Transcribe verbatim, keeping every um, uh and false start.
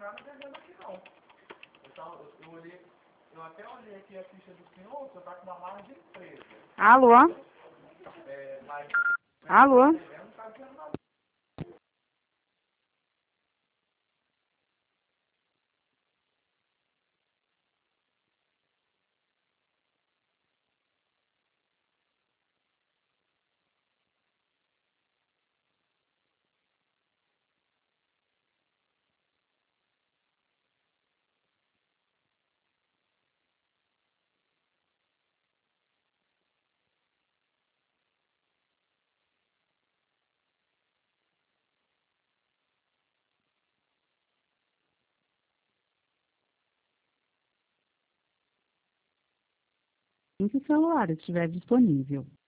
nada devendo aqui não. Eu, tava, eu, eu, olhei, eu até olhei aqui a ficha do senhor, o senhor está com uma margem presa. Alô? É, mas... Alô? Eu não está dizendo nada. Se o celular estiver disponível.